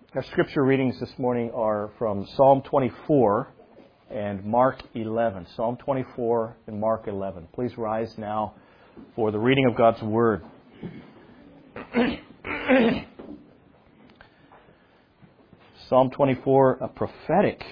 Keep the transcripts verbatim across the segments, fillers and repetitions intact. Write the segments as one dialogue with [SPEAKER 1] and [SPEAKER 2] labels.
[SPEAKER 1] Our scripture readings this morning are from Psalm twenty-four and Mark eleven. Psalm twenty-four and Mark eleven. Please rise now for the reading of God's Word. Psalm twenty-four, a prophetic,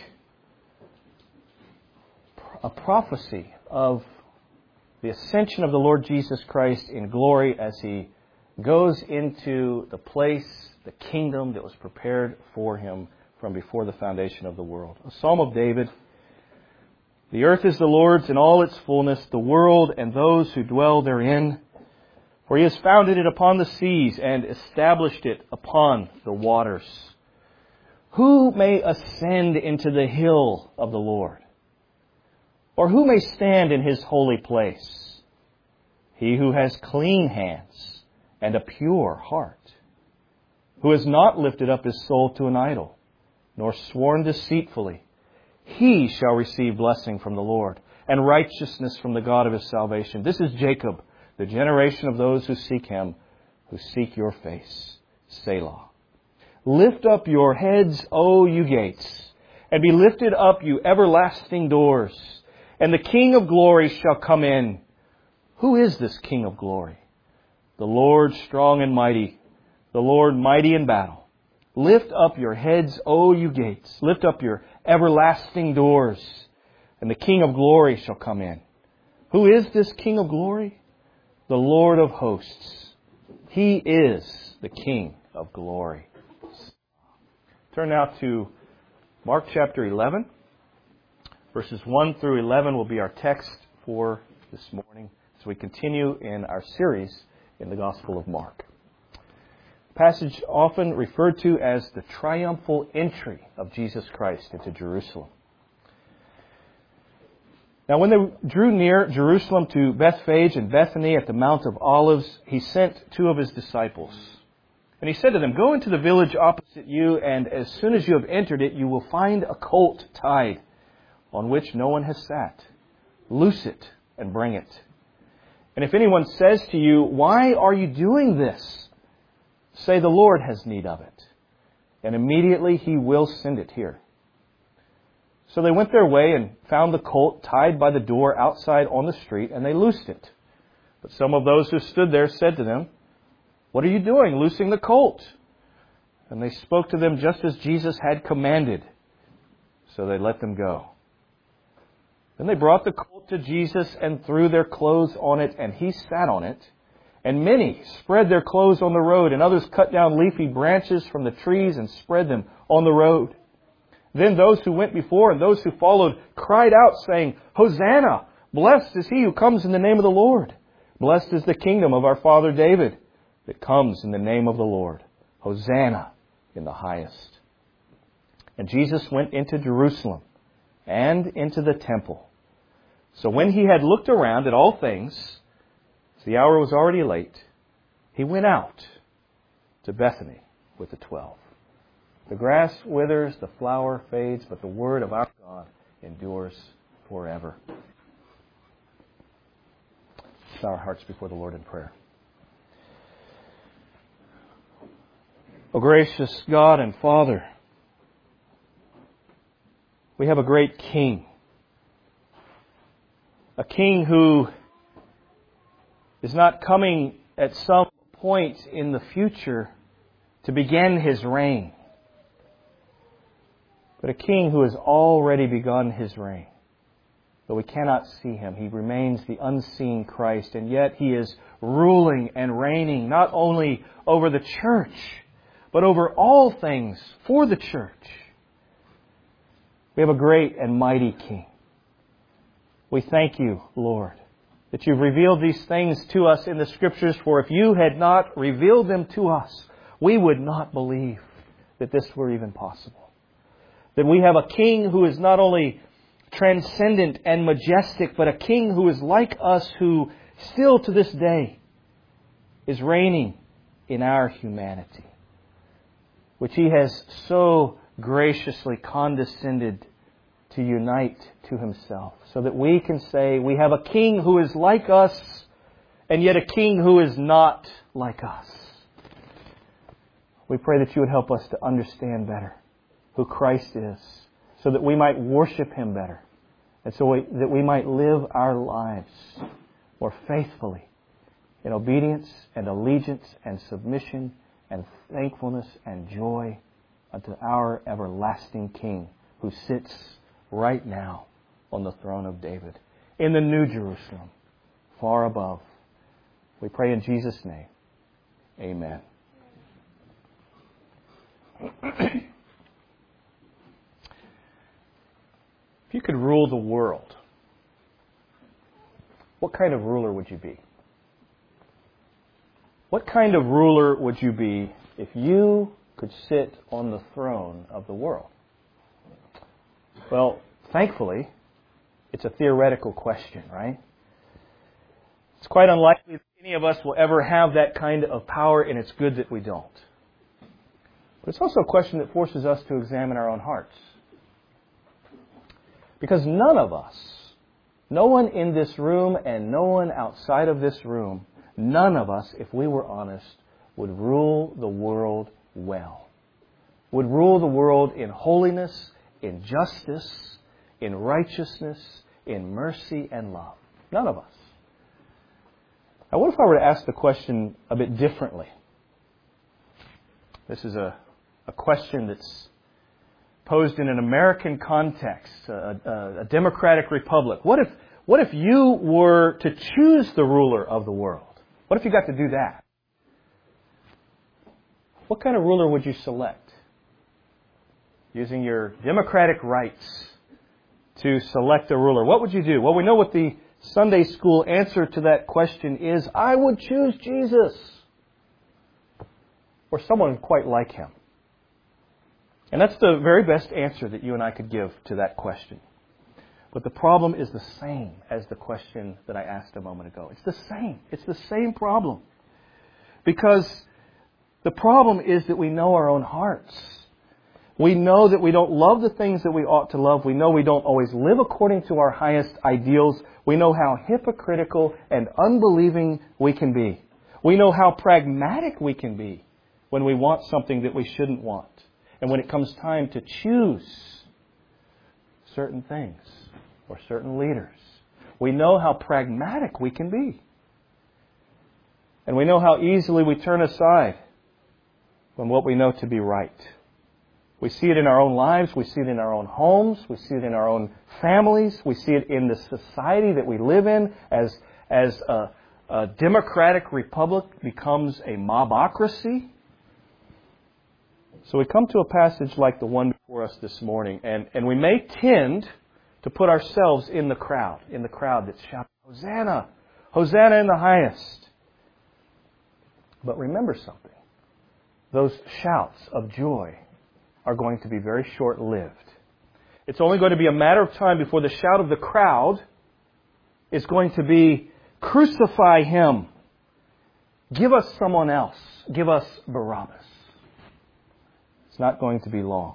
[SPEAKER 1] a prophecy of the ascension of the Lord Jesus Christ in glory as He goes into the place, the kingdom that was prepared for Him from before the foundation of the world. A Psalm of David. The earth is the Lord's and all its fullness, the world and those who dwell therein. For He has founded it upon the seas and established it upon the waters. Who may ascend into the hill of the Lord? Or who may stand in His holy place? He who has clean hands and a pure heart, who has not lifted up his soul to an idol, nor sworn deceitfully, he shall receive blessing from the Lord, and righteousness from the God of his salvation. This is Jacob, the generation of those who seek Him, who seek your face. Selah. Lift up your heads, O you gates, and be lifted up, you everlasting doors, and the King of glory shall come in. Who is this King of glory? The Lord strong and mighty, the Lord mighty in battle. Lift up your heads, O you gates. Lift up your everlasting doors, and the King of glory shall come in. Who is this King of glory? The Lord of hosts. He is the King of glory. Turn now to Mark chapter eleven. Verses one through eleven will be our text for this morning as we continue in our series in the Gospel of Mark. Passage often referred to as the triumphal entry of Jesus Christ into Jerusalem. Now, when they drew near Jerusalem to Bethphage and Bethany at the Mount of Olives, He sent two of His disciples. And He said to them, "Go into the village opposite you, and as soon as you have entered it, you will find a colt tied, on which no one has sat. Loose it and bring it. And if anyone says to you, 'Why are you doing this?' say, 'The Lord has need of it, and immediately He will send it here.' So they went their way and found the colt tied by the door outside on the street, and they loosed it. But some of those who stood there said to them, 'What are you doing, loosing the colt?' And they spoke to them just as Jesus had commanded. So they let them go. Then they brought the colt to Jesus and threw their clothes on it, and He sat on it. And many spread their clothes on the road, and others cut down leafy branches from the trees and spread them on the road. Then those who went before and those who followed cried out, saying, 'Hosanna! Blessed is He who comes in the name of the Lord. Blessed is the kingdom of our father David that comes in the name of the Lord. Hosanna in the highest.' And Jesus went into Jerusalem and into the temple. So when He had looked around at all things, as the hour was already late, He went out to Bethany with the twelve. The grass withers, the flower fades, but the word of our God endures forever." Let's bow our hearts before the Lord in prayer. O gracious God and Father, we have a great King. A King who is not coming at some point in the future to begin His reign, but a King who has already begun His reign. Though we cannot see Him, He remains the unseen Christ, and yet He is ruling and reigning not only over the church, but over all things for the church. We have a great and mighty King. We thank You, Lord, that You've revealed these things to us in the Scriptures, for if You had not revealed them to us, we would not believe that this were even possible. That we have a King who is not only transcendent and majestic, but a King who is like us, who still to this day is reigning in our humanity, which He has so graciously condescended to unite to Himself, so that we can say we have a King who is like us, and yet a King who is not like us. We pray that you would help us to understand better who Christ is, so that we might worship Him better, and so we, that we might live our lives more faithfully in obedience and allegiance and submission and thankfulness and joy unto our everlasting King, who sits right now on the throne of David in the New Jerusalem, far above. We pray in Jesus' name. Amen. If you could rule the world, what kind of ruler would you be? What kind of ruler would you be if you could sit on the throne of the world? Well, thankfully, it's a theoretical question, right? It's quite unlikely that any of us will ever have that kind of power, and it's good that we don't. But it's also a question that forces us to examine our own hearts. Because none of us, no one in this room and no one outside of this room, none of us, if we were honest, would rule the world well. Would rule the world in holiness, in justice, in righteousness, in mercy and love. None of us. Now, what if I were to ask the question a bit differently? This is a, a question that's posed in an American context, a, a, a democratic republic. What if, what if you were to choose the ruler of the world? What if you got to do that? What kind of ruler would you select? Using your democratic rights to select a ruler, what would you do? Well, we know what the Sunday school answer to that question is. I would choose Jesus. Or someone quite like Him. And that's the very best answer that you and I could give to that question. But the problem is the same as the question that I asked a moment ago. It's the same. It's the same problem. Because the problem is that we know our own hearts. We know that we don't love the things that we ought to love. We know we don't always live according to our highest ideals. We know how hypocritical and unbelieving we can be. We know how pragmatic we can be when we want something that we shouldn't want. And when it comes time to choose certain things or certain leaders, we know how pragmatic we can be. And we know how easily we turn aside from what we know to be right. We see it in our own lives. We see it in our own homes. We see it in our own families. We see it in the society that we live in as, as a, a democratic republic becomes a mobocracy. So we come to a passage like the one before us this morning, and, and we may tend to put ourselves in the crowd, in the crowd that's shouting, Hosanna! Hosanna in the highest! But remember something. Those shouts of joy are going to be very short-lived. It's only going to be a matter of time before the shout of the crowd is going to be, crucify Him! Give us someone else. Give us Barabbas. It's not going to be long.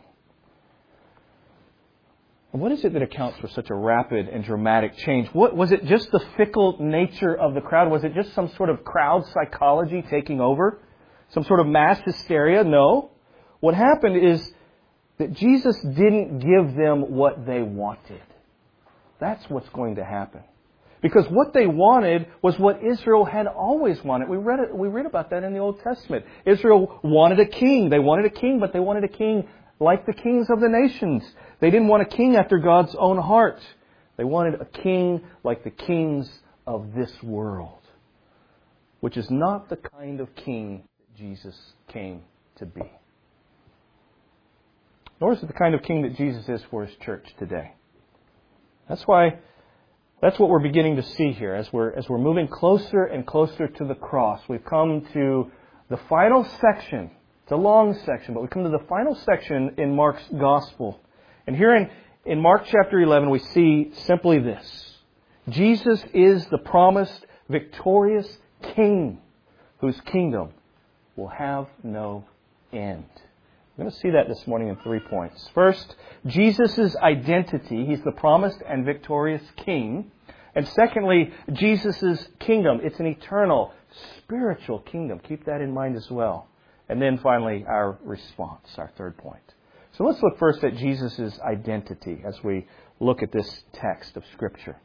[SPEAKER 1] And what is it that accounts for such a rapid and dramatic change? What was it just the fickle nature of the crowd? Was it just some sort of crowd psychology taking over? Some sort of mass hysteria? No. What happened is that Jesus didn't give them what they wanted. That's what's going to happen. Because what they wanted was what Israel had always wanted. We read it, we read about that in the Old Testament. Israel wanted a king. They wanted a king, but they wanted a king like the kings of the nations. They didn't want a king after God's own heart. They wanted a king like the kings of this world, which is not the kind of king that Jesus came to be. Nor is it the kind of king that Jesus is for His church today. That's why That's what we're beginning to see here as we're as we're moving closer and closer to the cross. We've come to the final section. It's a long section, but we come to the final section in Mark's Gospel. And here in, in Mark chapter eleven, we see simply this. Jesus is the promised victorious King whose kingdom will have no end. We're going to see that this morning in three points. First, Jesus' identity. He's the promised and victorious King. And secondly, Jesus' kingdom. It's an eternal, spiritual kingdom. Keep that in mind as well. And then finally, our response, our third point. So let's look first at Jesus' identity as we look at this text of Scripture.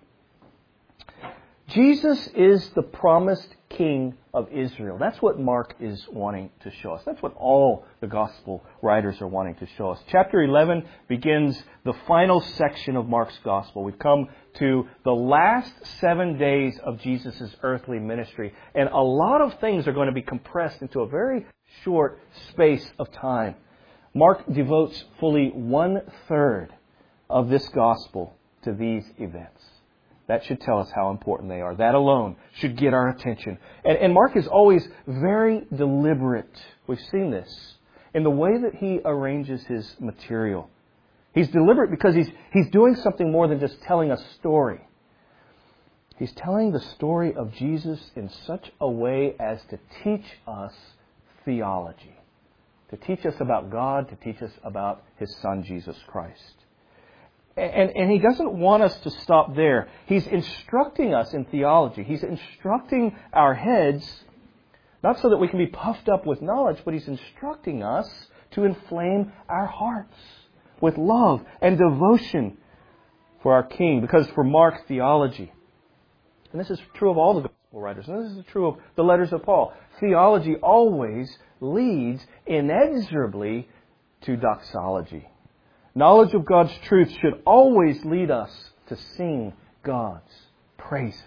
[SPEAKER 1] Jesus is the promised King of Israel. That's what Mark is wanting to show us. That's what all the Gospel writers are wanting to show us. Chapter eleven begins the final section of Mark's Gospel. We've come to the last seven days of Jesus' earthly ministry. And a lot of things are going to be compressed into a very short space of time. Mark devotes fully one-third of this Gospel to these events. That should tell us how important they are. That alone should get our attention. And, and Mark is always very deliberate. We've seen this in the way that he arranges his material. He's deliberate because he's, he's doing something more than just telling a story. He's telling the story of Jesus in such a way as to teach us theology. To teach us about God, to teach us about His Son, Jesus Christ. And, and he doesn't want us to stop there. He's instructing us in theology. He's instructing our heads, not so that we can be puffed up with knowledge, but He's instructing us to inflame our hearts with love and devotion for our King. Because for Mark, theology, and this is true of all the Gospel writers, and this is true of the letters of Paul, theology always leads inexorably to doxology. Knowledge of God's truth should always lead us to sing God's praises.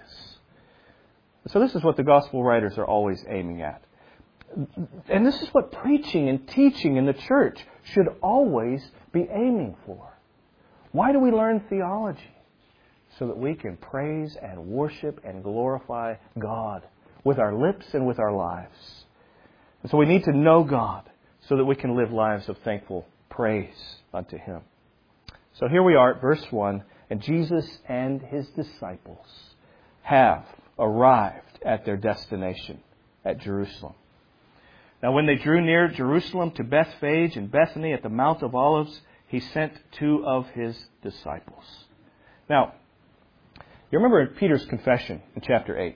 [SPEAKER 1] So this is what the Gospel writers are always aiming at. And this is what preaching and teaching in the church should always be aiming for. Why do we learn theology? So that we can praise and worship and glorify God with our lips and with our lives. And so we need to know God so that we can live lives of thankful praise unto Him. So here we are at verse one, and Jesus and His disciples have arrived at their destination at Jerusalem. Now when they drew near Jerusalem to Bethphage and Bethany at the Mount of Olives, He sent two of His disciples. Now, you remember in Peter's confession in chapter eight,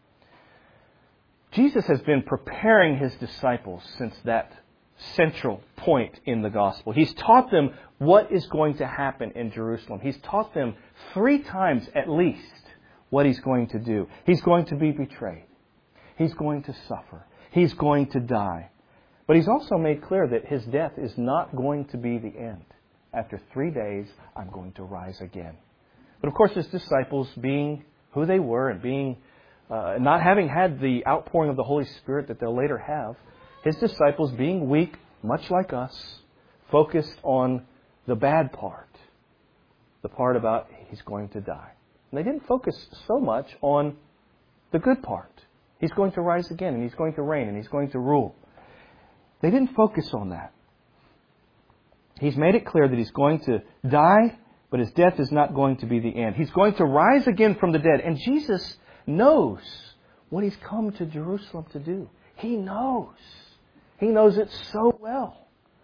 [SPEAKER 1] Jesus has been preparing His disciples since that central point in the gospel. He's taught them what is going to happen in Jerusalem. He's taught them three times at least what He's going to do. He's going to be betrayed. He's going to suffer. He's going to die. But He's also made clear that His death is not going to be the end. After three days, I'm going to rise again. But of course, His disciples, being who they were and being uh, not having had the outpouring of the Holy Spirit that they'll later have, His disciples, being weak, much like us, focused on the bad part, the part about He's going to die. And they didn't focus so much on the good part. He's going to rise again, and He's going to reign, and He's going to rule. They didn't focus on that. He's made it clear that He's going to die, but His death is not going to be the end. He's going to rise again from the dead. And Jesus knows what He's come to Jerusalem to do. He knows. He knows it so well.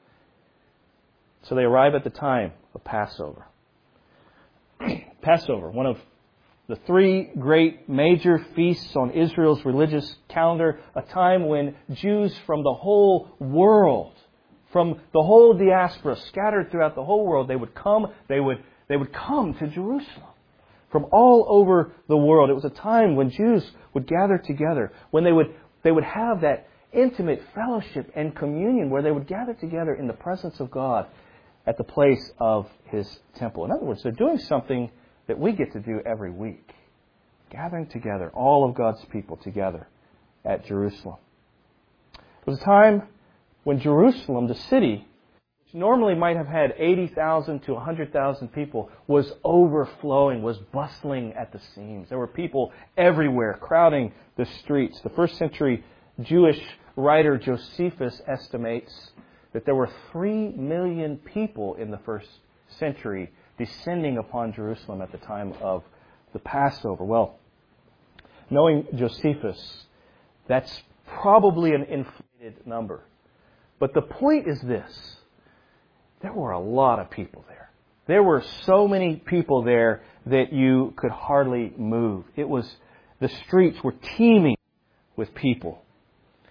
[SPEAKER 1] So they arrive at the time of Passover. Passover, one of the three great major feasts on Israel's religious calendar, a time when Jews from the whole world, from the whole diaspora scattered throughout the whole world, they would come, they would, they would come to Jerusalem. From all over the world. It was a time when Jews would gather together, when they would they would have that intimate fellowship and communion where they would gather together in the presence of God at the place of His temple. In other words, they're doing something that we get to do every week. Gathering together, all of God's people together at Jerusalem. It was a time when Jerusalem, the city, which normally might have had eighty thousand to one hundred thousand people, was overflowing, was bustling at the seams. There were people everywhere crowding the streets. The first century Jewish writer Josephus estimates that there were three million people in the first century descending upon Jerusalem at the time of the Passover. Well, knowing Josephus, that's probably an inflated number. But the point is this. There were a lot of people there. There were so many people there that you could hardly move. It was, the streets were teeming with people.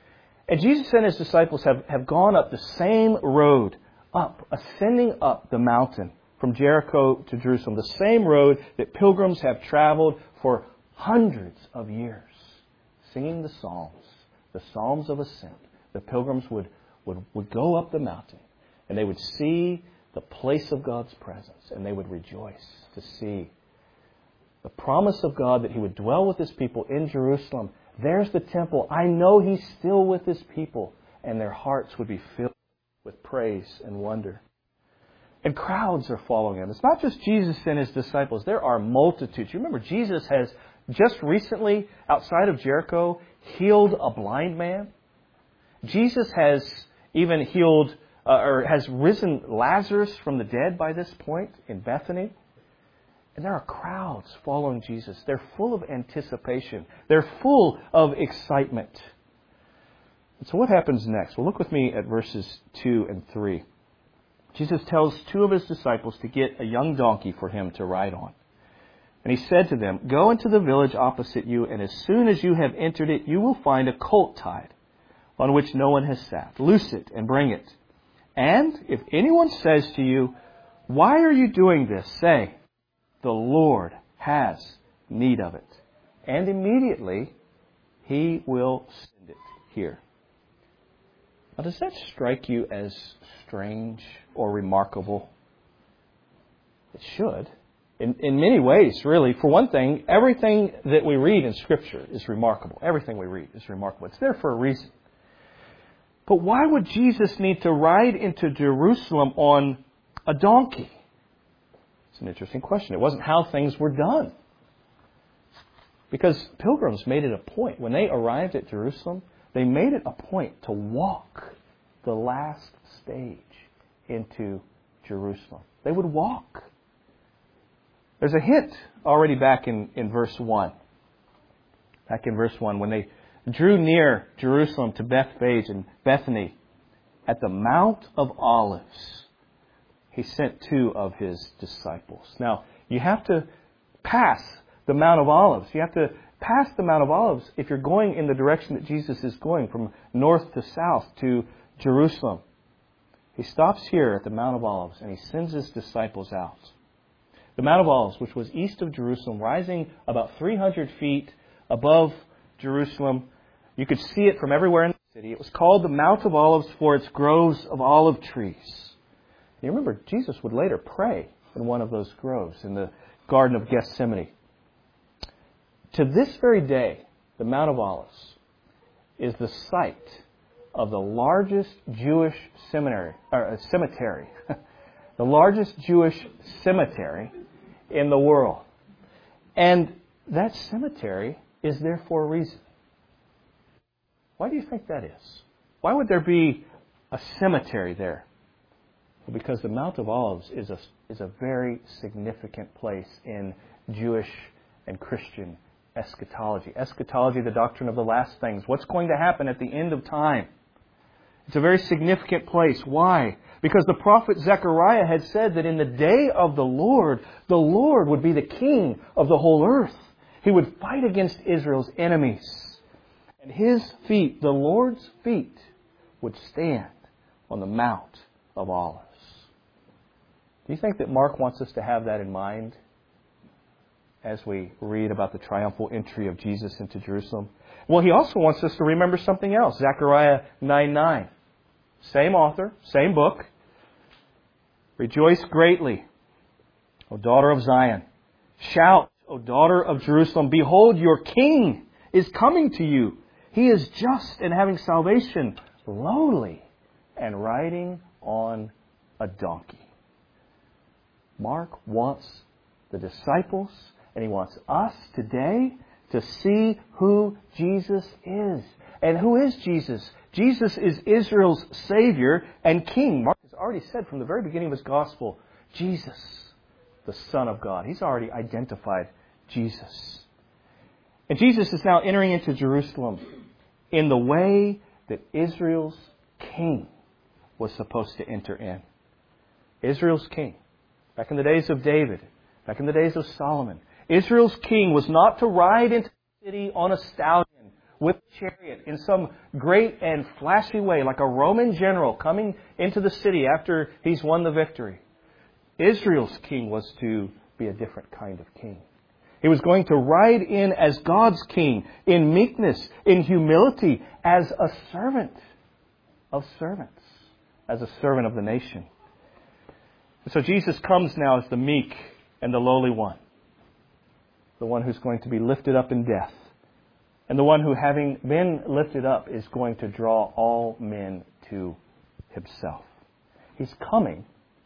[SPEAKER 1] And Jesus and His disciples have, have gone up the same road, up, ascending up the mountain from Jericho to Jerusalem, the same road that pilgrims have traveled for hundreds of years, singing the Psalms, the Psalms of Ascent. The pilgrims would, would, would go up the mountain, and they would see the place of God's presence, and they would rejoice to see the promise of God that He would dwell with His people in Jerusalem. There's the temple. I know He's still with His people. And their hearts would be filled with praise and wonder. And crowds are following Him. It's not just Jesus and His disciples. There are multitudes. You remember Jesus has just recently, outside of Jericho, healed a blind man. Jesus has even healed, uh, or has risen Lazarus from the dead by this point in Bethany. And there are crowds following Jesus. They're full of anticipation. They're full of excitement. And so what happens next? Well, look with me at verses two and three. Jesus tells two of His disciples to get a young donkey for Him to ride on. And He said to them, "Go into the village opposite you, and as soon as you have entered it, you will find a colt tied, on which no one has sat. Loose it and bring it. And if anyone says to you, 'Why are you doing this?' say, 'The Lord has need of it.' And immediately He will send it here." Now, does that strike you as strange or remarkable? It should. In, in many ways, really. For one thing, everything that we read in Scripture is remarkable. Everything we read is remarkable. It's there for a reason. But why would Jesus need to ride into Jerusalem on a donkey? It's an interesting question. It wasn't how things were done. Because pilgrims made it a point. When they arrived at Jerusalem, they made it a point to walk the last stage into Jerusalem. They would walk. There's a hint already back in, in verse one. Back in verse one, when they drew near Jerusalem to Bethphage and Bethany at the Mount of Olives, He sent two of His disciples. Now, you have to pass the Mount of Olives. You have to pass the Mount of Olives if you're going in the direction that Jesus is going, from north to south to Jerusalem. He stops here at the Mount of Olives and He sends His disciples out. The Mount of Olives, which was east of Jerusalem, rising about three hundred feet above Jerusalem. You could see it from everywhere in the city. It was called the Mount of Olives for its groves of olive trees. You remember, Jesus would later pray in one of those groves in the Garden of Gethsemane. To this very day, the Mount of Olives is the site of the largest Jewish seminary, or, uh, cemetery, the largest Jewish cemetery in the world. And that cemetery is there for a reason. Why do you think that is? Why would there be a cemetery there? Well, because the Mount of Olives is a, is a very significant place in Jewish and Christian eschatology. Eschatology, the doctrine of the last things. What's going to happen at the end of time? It's a very significant place. Why? Because the prophet Zechariah had said that in the day of the Lord, the Lord would be the king of the whole earth. He would fight against Israel's enemies. And His feet, the Lord's feet, would stand on the Mount of Olives. Do you think that Mark wants us to have that in mind as we read about the triumphal entry of Jesus into Jerusalem? Well, he also wants us to remember something else. Zechariah nine nine. Same author, same book. "Rejoice greatly, O daughter of Zion. Shout, O daughter of Jerusalem. Behold, your king is coming to you. He is just and having salvation, lowly, and riding on a donkey." Mark wants the disciples, and he wants us today to see who Jesus is. And who is Jesus? Jesus is Israel's Savior and King. Mark has already said from the very beginning of his gospel, Jesus, the Son of God. He's already identified Jesus. And Jesus is now entering into Jerusalem in the way that Israel's King was supposed to enter in. Israel's King. Back in the days of David, back in the days of Solomon, Israel's King was not to ride into the city on a stallion with a chariot in some great and flashy way, like a Roman general coming into the city after he's won the victory. Israel's king was to be a different kind of king. He was going to ride in as God's king, in meekness, in humility, as a servant of servants, as a servant of the nation. So Jesus comes now as the meek and the lowly one, the one who's going to be lifted up in death, and the one who, having been lifted up, is going to draw all men to himself. He's coming,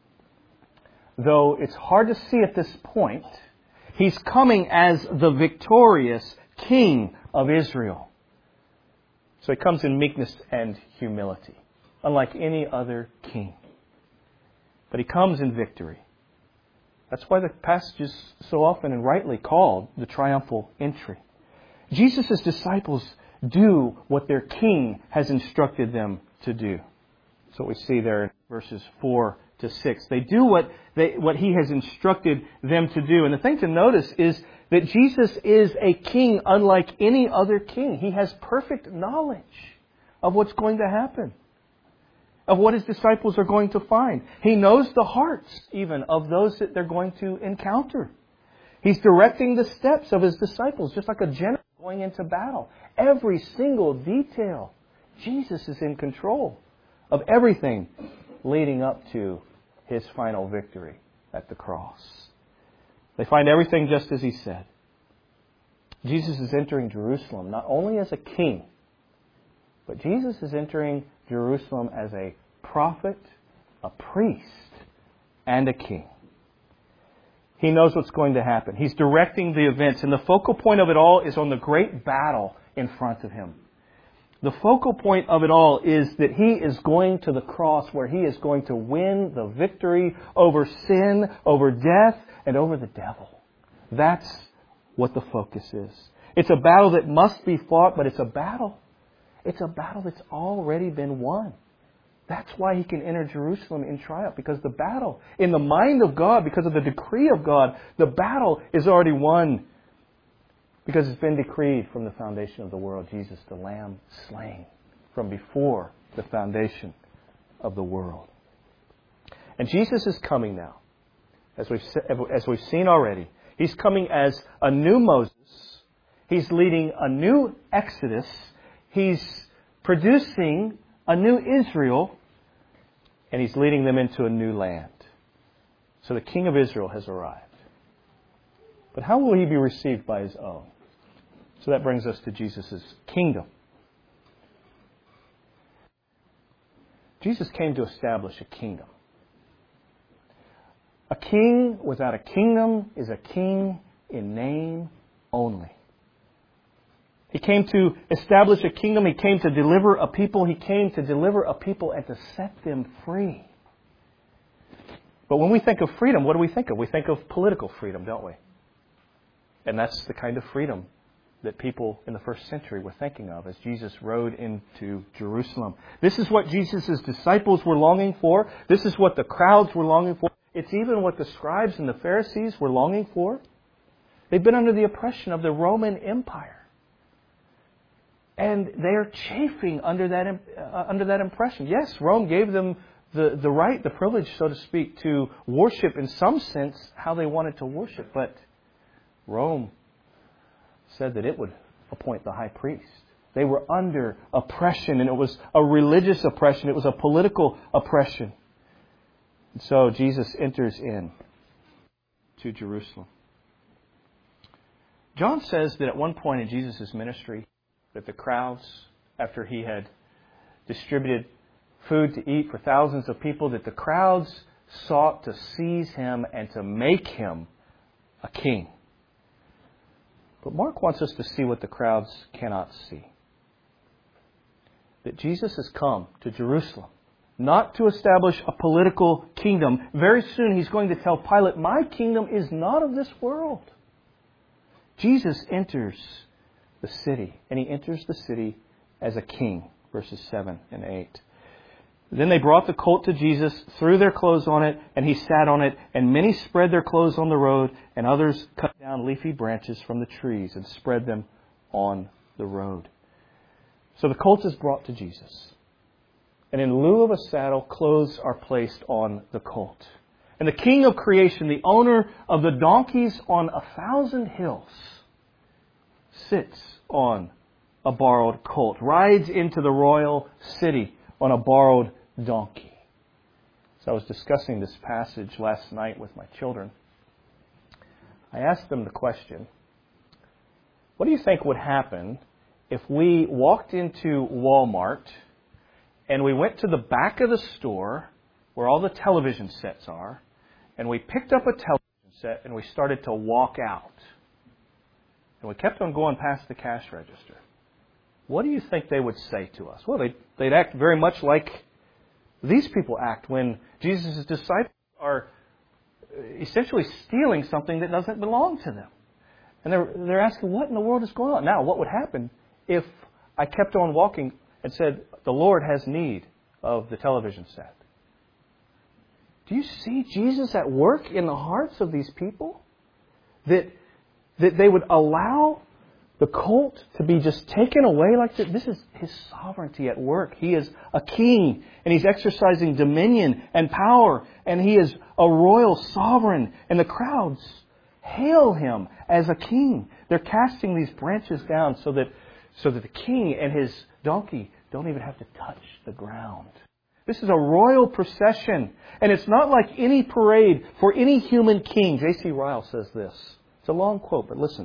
[SPEAKER 1] though it's hard to see at this point, he's coming as the victorious King of Israel. So he comes in meekness and humility, unlike any other king. But he comes in victory. That's why the passage is so often and rightly called the triumphal entry. Jesus' disciples do what their king has instructed them to do. That's what we see there in verses four to six. They do what they, what he has instructed them to do. And the thing to notice is that Jesus is a king unlike any other king. He has perfect knowledge of what's going to happen, of what his disciples are going to find. He knows the hearts even of those that they're going to encounter. He's directing the steps of his disciples, just like a general going into battle. Every single detail, Jesus is in control of everything leading up to his final victory at the cross. They find everything just as he said. Jesus is entering Jerusalem not only as a king, but Jesus is entering Jerusalem as a prophet, a priest, and a king. He knows what's going to happen. He's directing the events, and the focal point of it all is on the great battle in front of him. The focal point of it all is that he is going to the cross where he is going to win the victory over sin, over death, and over the devil. That's what the focus is. It's a battle that must be fought, but it's a battle. It's a battle that's already been won. That's why he can enter Jerusalem in triumph, because the battle, in the mind of God, because of the decree of God, the battle is already won. Because it's been decreed from the foundation of the world, Jesus, the Lamb slain from before the foundation of the world. And Jesus is coming now, as we've, as we've seen already. He's coming as a new Moses. He's leading a new Exodus. He's producing a new Israel. And he's leading them into a new land. So the King of Israel has arrived. But how will he be received by his own? So that brings us to Jesus' kingdom. Jesus came to establish a kingdom. A king without a kingdom is a king in name only. He came to establish a kingdom. He came to deliver a people. He came to deliver a people and to set them free. But when we think of freedom, what do we think of? We think of political freedom, don't we? And that's the kind of freedom that people in the first century were thinking of as Jesus rode into Jerusalem. This is what Jesus' disciples were longing for. This is what the crowds were longing for. It's even what the scribes and the Pharisees were longing for. They've been under the oppression of the Roman Empire. And they are chafing under that, uh, under that impression. Yes, Rome gave them the, the right, the privilege, so to speak, to worship in some sense how they wanted to worship. But Rome said that it would appoint the high priest. They were under oppression, and it was a religious oppression. It was a political oppression. And so Jesus enters in to Jerusalem. John says that at one point in Jesus' ministry, that the crowds, after he had distributed food to eat for thousands of people, that the crowds sought to seize him and to make him a king. But Mark wants us to see what the crowds cannot see. That Jesus has come to Jerusalem, not to establish a political kingdom. Very soon he's going to tell Pilate, my kingdom is not of this world. Jesus enters the city, and he enters the city as a king, verses seven and eight. Then they brought the colt to Jesus, threw their clothes on it, and he sat on it. And many spread their clothes on the road, and others cut down leafy branches from the trees and spread them on the road. So the colt is brought to Jesus. And in lieu of a saddle, clothes are placed on the colt. And the King of creation, the owner of the donkeys on a thousand hills, sits on a borrowed colt, rides into the royal city on a borrowed donkey. So I was discussing this passage last night with my children. I asked them the question, what do you think would happen if we walked into Walmart and we went to the back of the store where all the television sets are, and we picked up a television set and we started to walk out? And we kept on going past the cash register. What do you think they would say to us? Well, they'd, they'd act very much like these people act when Jesus' disciples are essentially stealing something that doesn't belong to them. And they're, they're asking, what in the world is going on? Now, what would happen if I kept on walking and said, the Lord has need of the television set? Do you see Jesus at work in the hearts of these people? That, that they would allow the colt to be just taken away like that? This is His sovereignty at work. He is a king, and He's exercising dominion and power, and He is a royal sovereign, and the crowds hail Him as a king. They're casting these branches down so that, so that the king and his donkey don't even have to touch the ground. This is a royal procession, and it's not like any parade for any human king. J C Ryle says this. It's a long quote, but listen.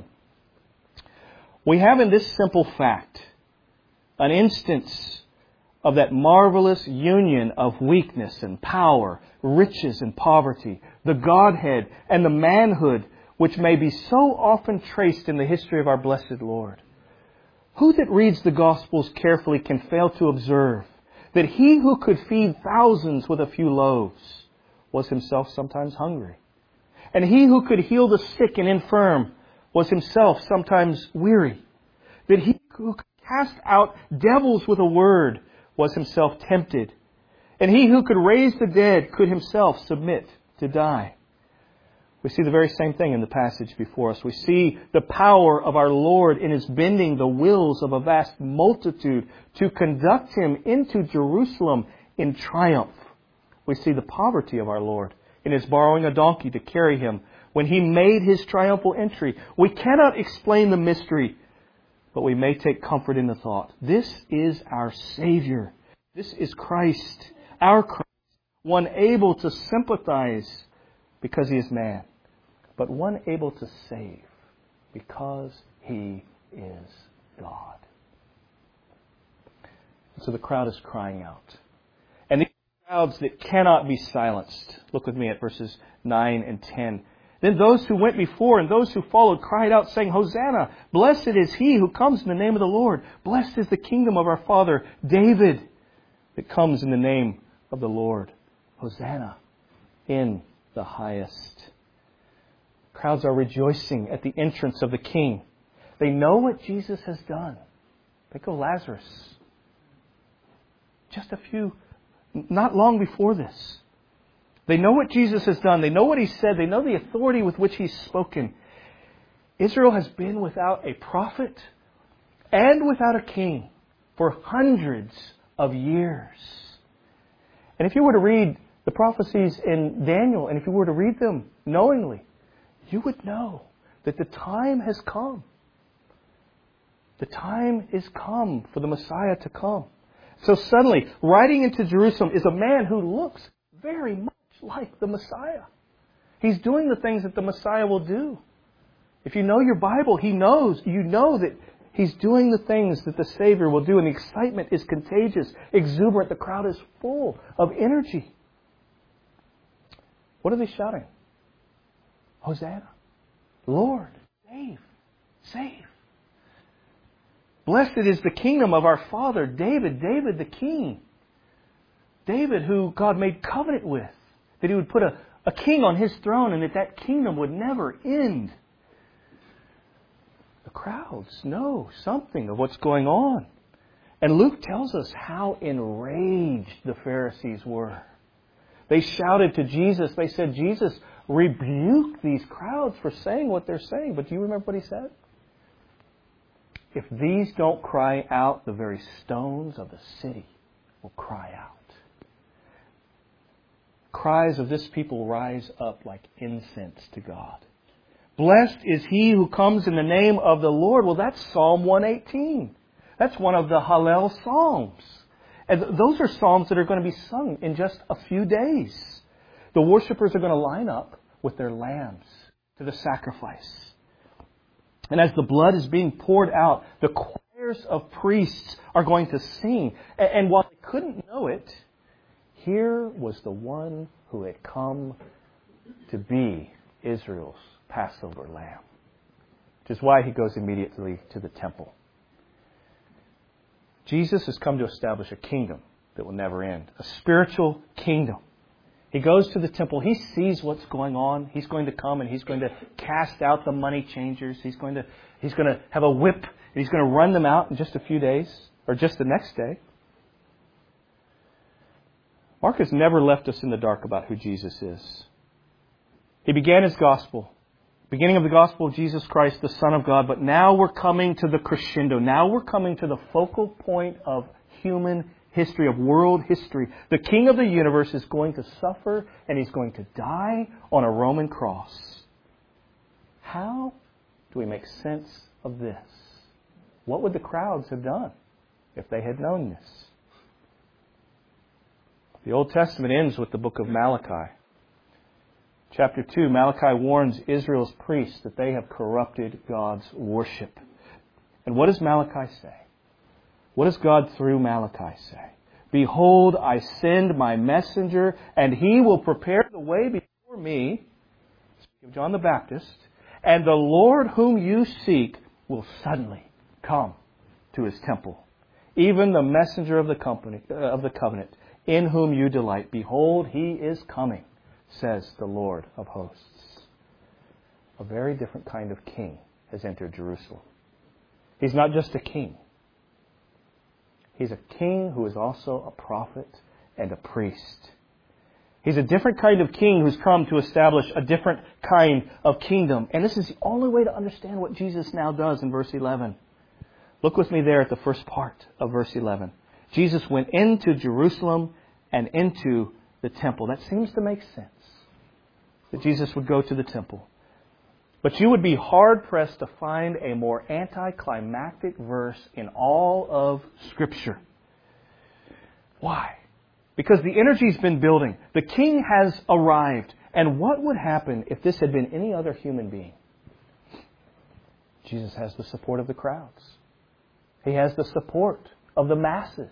[SPEAKER 1] We have in this simple fact an instance of that marvelous union of weakness and power, riches and poverty, the Godhead and the manhood, which may be so often traced in the history of our blessed Lord. Who that reads the Gospels carefully can fail to observe that He who could feed thousands with a few loaves was Himself sometimes hungry, and He who could heal the sick and infirm was Himself sometimes weary, that He who could cast out devils with a word was Himself tempted, and He who could raise the dead could Himself submit to die. We see the very same thing in the passage before us. We see the power of our Lord in His bending the wills of a vast multitude to conduct Him into Jerusalem in triumph. We see the poverty of our Lord in His borrowing a donkey to carry Him when He made His triumphal entry. We cannot explain the mystery, but we may take comfort in the thought. This is our Savior. This is Christ, our Christ, one able to sympathize because He is man, but one able to save because He is God. And so the crowd is crying out. And these crowds that cannot be silenced. Look with me at verses nine and ten. Then those who went before and those who followed cried out, saying, Hosanna! Blessed is He who comes in the name of the Lord. Blessed is the kingdom of our father David that comes in the name of the Lord. Hosanna in the highest. Crowds are rejoicing at the entrance of the King. They know what Jesus has done. Think of Lazarus. Just a few, not long before this. They know what Jesus has done. They know what He said. They know the authority with which He's spoken. Israel has been without a prophet and without a king for hundreds of years. And if you were to read the prophecies in Daniel, and if you were to read them knowingly, you would know that the time has come. The time is come for the Messiah to come. So suddenly, riding into Jerusalem is a man who looks very much like the Messiah. He's doing the things that the Messiah will do. If you know your Bible, he knows, you know that He's doing the things that the Savior will do, and the excitement is contagious, exuberant. The crowd is full of energy. What are they shouting? Hosanna. Lord, save, save. Blessed is the kingdom of our father David, David the king. David who God made covenant with, that He would put a, a king on His throne and that that kingdom would never end. The crowds know something of what's going on. And Luke tells us how enraged the Pharisees were. They shouted to Jesus. They said, Jesus, rebuke these crowds for saying what they're saying. But do you remember what He said? if these don't cry out, the very stones of the city will cry out. Cries of this people rise up like incense to God. Blessed is he who comes in the name of the Lord. Well, that's Psalm one eighteen. That's one of the Hallel Psalms. And those are psalms that are going to be sung in just a few days. The worshipers are going to line up with their lambs to the sacrifice. And as the blood is being poured out, the choirs of priests are going to sing. And while they couldn't know it, here was the one who had come to be Israel's Passover lamb. Which is why he goes immediately to the temple. Jesus has come to establish a kingdom that will never end. A spiritual kingdom. He goes to the temple. He sees what's going on. He's going to come and he's going to cast out the money changers. He's going to, he's going to have a whip and he's going to run them out in just a few days or just the next day. Mark has never left us in the dark about who Jesus is. He began his gospel, beginning of the gospel of Jesus Christ, the Son of God, but now we're coming to the crescendo. Now we're coming to the focal point of human history, of world history. The King of the universe is going to suffer and he's going to die on a Roman cross. How do we make sense of this? What would the crowds have done if they had known this? The Old Testament ends with the book of Malachi. Chapter two, Malachi warns Israel's priests that they have corrupted God's worship. And what does Malachi say? What does God through Malachi say? Behold, I send my messenger, and he will prepare the way before me, speaking of John the Baptist, and the Lord whom you seek will suddenly come to his temple. Even the messenger of the company, uh, of the covenant, in whom you delight. Behold, he is coming, says the Lord of hosts. A very different kind of king has entered Jerusalem. He's not just a king. He's a king who is also a prophet and a priest. He's a different kind of king who's come to establish a different kind of kingdom. And this is the only way to understand what Jesus now does in verse eleven. Look with me there at the first part of verse eleven. Jesus went into Jerusalem and into the temple. That seems to make sense, that Jesus would go to the temple. But you would be hard-pressed to find a more anticlimactic verse in all of Scripture. Why? Because the energy's been building. The king has arrived. And what would happen if this had been any other human being? Jesus has the support of the crowds. He has the support of the masses.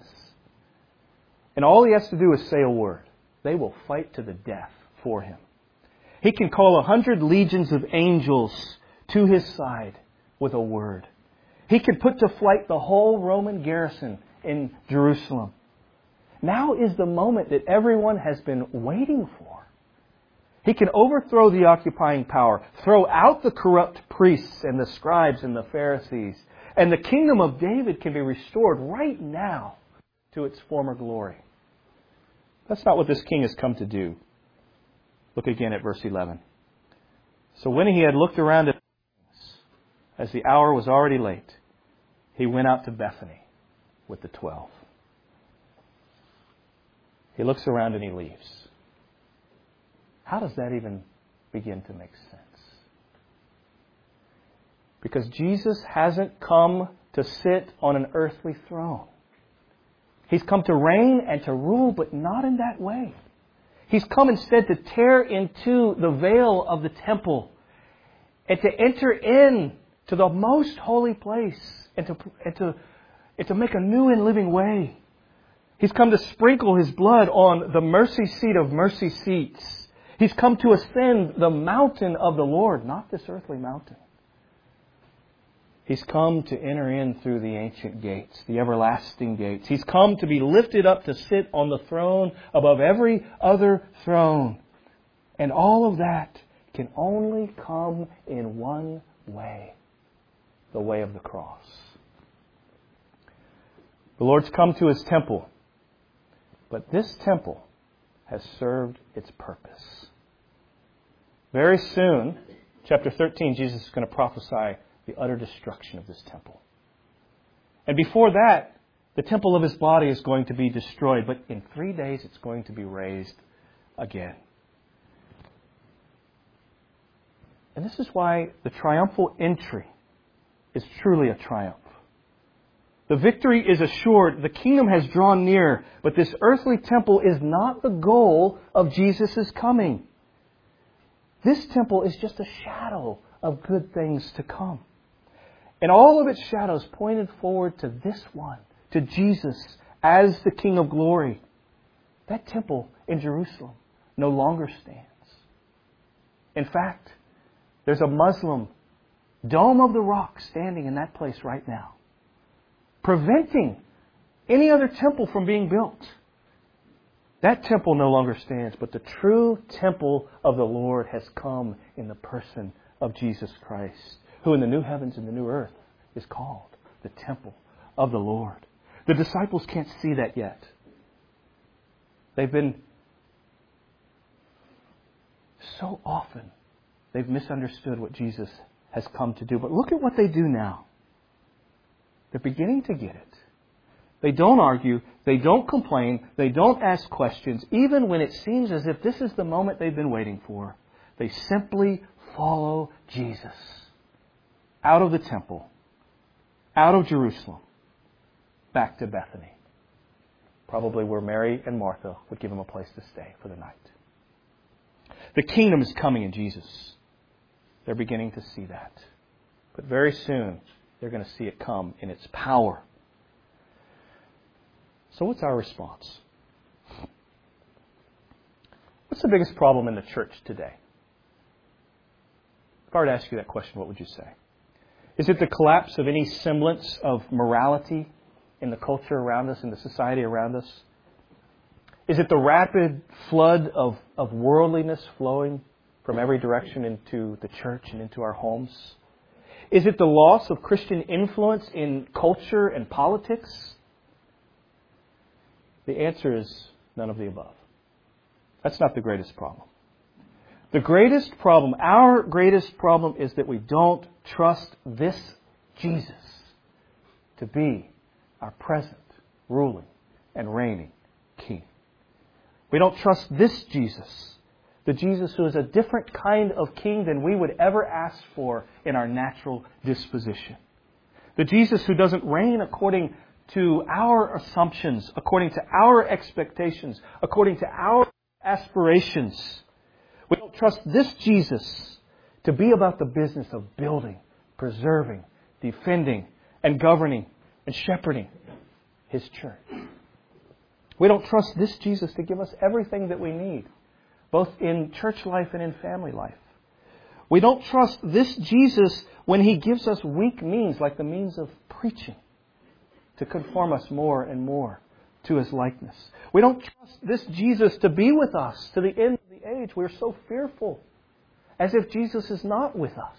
[SPEAKER 1] And all he has to do is say a word. They will fight to the death for him. He can call a hundred legions of angels to his side with a word. He can put to flight the whole Roman garrison in Jerusalem. Now is the moment that everyone has been waiting for. He can overthrow the occupying power, throw out the corrupt priests and the scribes and the Pharisees, and the kingdom of David can be restored right now to its former glory. That's not what this king has come to do. Look again at verse eleven. So when he had looked around at things, as the hour was already late, he went out to Bethany with the twelve. He looks around and he leaves. How does that even begin to make sense? Because Jesus hasn't come to sit on an earthly throne. He's come to reign and to rule, but not in that way. He's come instead to tear into the veil of the temple and to enter in to the most holy place and to, and to, and to make a new and living way. He's come to sprinkle his blood on the mercy seat of mercy seats. He's come to ascend the mountain of the Lord, not this earthly mountain. He's come to enter in through the ancient gates, the everlasting gates. He's come to be lifted up to sit on the throne above every other throne. And all of that can only come in one way, the way of the cross. The Lord's come to his temple, but this temple has served its purpose. Very soon, chapter thirteen, Jesus is going to prophesy the utter destruction of this temple. And before that, the temple of His body is going to be destroyed. But in three days, it's going to be raised again. And this is why the triumphal entry is truly a triumph. The victory is assured. The kingdom has drawn near. But this earthly temple is not the goal of Jesus' coming. This temple is just a shadow of good things to come. And all of its shadows pointed forward to this one, to Jesus as the King of glory. That temple in Jerusalem no longer stands. In fact, there's a Muslim Dome of the Rock standing in that place right now, preventing any other temple from being built. That temple no longer stands, but the true temple of the Lord has come in the person of Jesus Christ, who in the new heavens and the new earth is called the temple of the Lord. The disciples can't see that yet. They've been so often, they've misunderstood what Jesus has come to do. But look at what they do now. They're beginning to get it. They don't argue. They don't complain. They don't ask questions, even when it seems as if this is the moment they've been waiting for. They simply follow Jesus out of the temple, out of Jerusalem, back to Bethany. Probably where Mary and Martha would give Him a place to stay for the night. The kingdom is coming in Jesus. They're beginning to see that. But very soon, they're going to see it come in its power. So what's our response? What's the biggest problem in the church today? If I were to ask you that question, what would you say? Is it the collapse of any semblance of morality in the culture around us, in the society around us? Is it the rapid flood of, of worldliness flowing from every direction into the church and into our homes? Is it the loss of Christian influence in culture and politics? The answer is none of the above. That's not the greatest problem. The greatest problem, our greatest problem, is that we don't trust this Jesus to be our present, ruling, and reigning King. We don't trust this Jesus, the Jesus who is a different kind of King than we would ever ask for in our natural disposition. The Jesus who doesn't reign according to our assumptions, according to our expectations, according to our aspirations. We don't trust this Jesus to be about the business of building, preserving, defending, and governing, and shepherding His church. We don't trust this Jesus to give us everything that we need, both in church life and in family life. We don't trust this Jesus when He gives us weak means, like the means of preaching, to conform us more and more to His likeness. We don't trust this Jesus to be with us to the end of the age. We're so fearful, as if Jesus is not with us.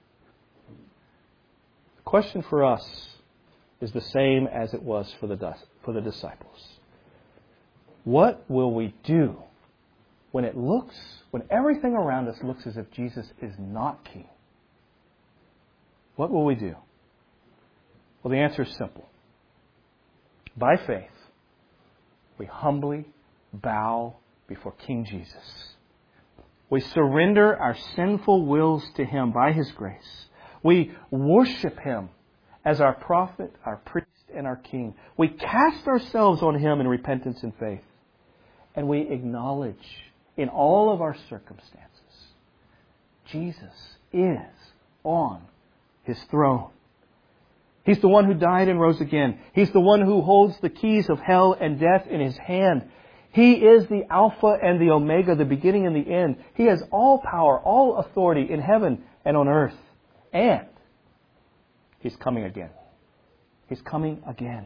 [SPEAKER 1] The question for us is the same as it was for the, for the disciples. What will we do when it looks, when everything around us looks as if Jesus is not King? What will we do? Well, the answer is simple. By faith, we humbly bow before King Jesus. We surrender our sinful wills to Him by His grace. We worship Him as our prophet, our priest, and our King. We cast ourselves on Him in repentance and faith. And we acknowledge in all of our circumstances, Jesus is on His throne. He's the one who died and rose again. He's the one who holds the keys of hell and death in His hand. He is the Alpha and the Omega, the beginning and the end. He has all power, all authority in heaven and on earth. And He's coming again. He's coming again.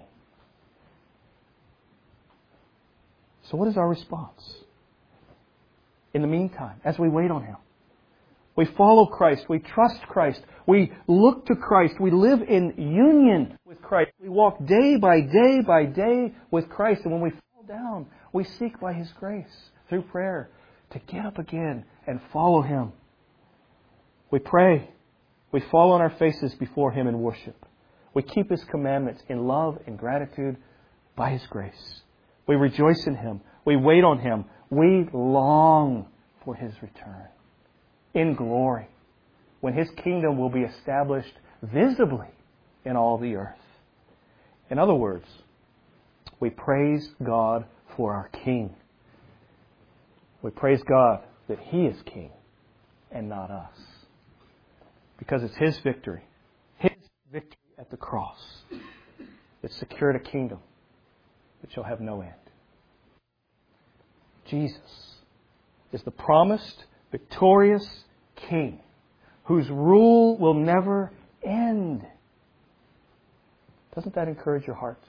[SPEAKER 1] So what is our response? In the meantime, as we wait on Him, we follow Christ. We trust Christ. We look to Christ. We live in union with Christ. We walk day by day by day with Christ. And when we fall down, we seek by His grace through prayer to get up again and follow Him. We pray. We fall on our faces before Him in worship. We keep His commandments in love and gratitude by His grace. We rejoice in Him. We wait on Him. We long for His return in glory, when His kingdom will be established visibly in all the earth. In other words, we praise God for our King. We praise God that He is King and not us. Because it's His victory, His victory at the cross, that secured a kingdom that shall have no end. Jesus is the promised, victorious King whose rule will never end. Doesn't that encourage your heart?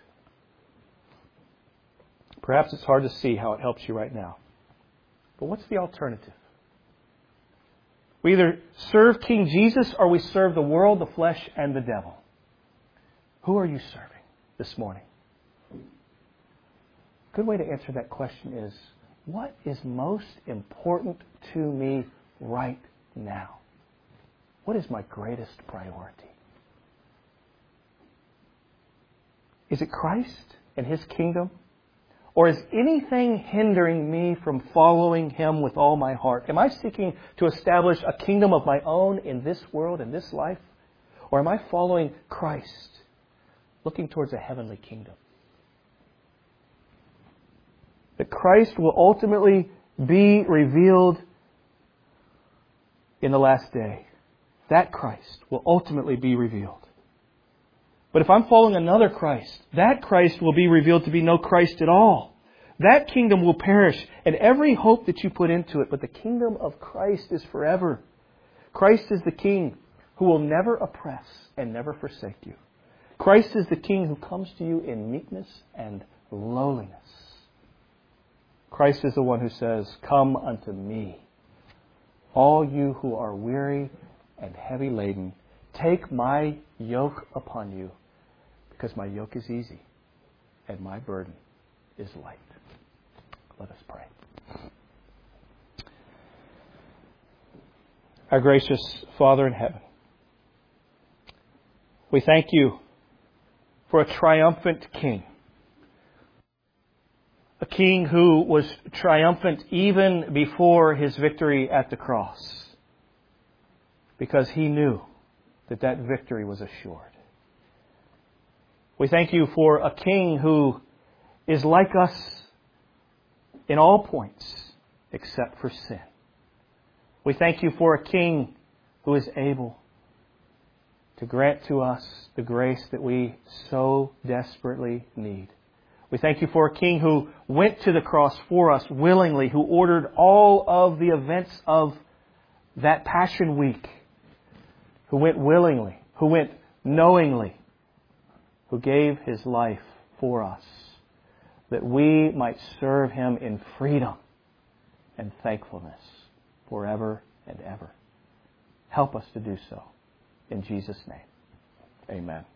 [SPEAKER 1] Perhaps it's hard to see how it helps you right now. But what's the alternative? We either serve King Jesus or we serve the world, the flesh, and the devil. Who are you serving this morning? A good way to answer that question is, what is most important to me right now? What is my greatest priority? Is it Christ and His kingdom? Or is anything hindering me from following Him with all my heart? Am I seeking to establish a kingdom of my own in this world, in this life? Or am I following Christ, looking towards a heavenly kingdom? That Christ will ultimately be revealed in the last day. That Christ will ultimately be revealed. But if I'm following another Christ, that Christ will be revealed to be no Christ at all. That kingdom will perish, and every hope that you put into it. But the kingdom of Christ is forever. Christ is the King who will never oppress and never forsake you. Christ is the King who comes to you in meekness and lowliness. Christ is the one who says, "Come unto me, all you who are weary and heavy laden. Take my yoke upon you, because my yoke is easy and my burden is light." Let us pray. Our gracious Father in heaven, we thank You for a triumphant King. A King who was triumphant even before His victory at the cross, because He knew that that victory was assured. We thank You for a King who is like us in all points except for sin. We thank You for a King who is able to grant to us the grace that we so desperately need. We thank You for a King who went to the cross for us willingly, who ordered all of the events of that Passion Week, who went willingly, who went knowingly, who gave His life for us, that we might serve Him in freedom and thankfulness forever and ever. Help us to do so. In Jesus' name, amen.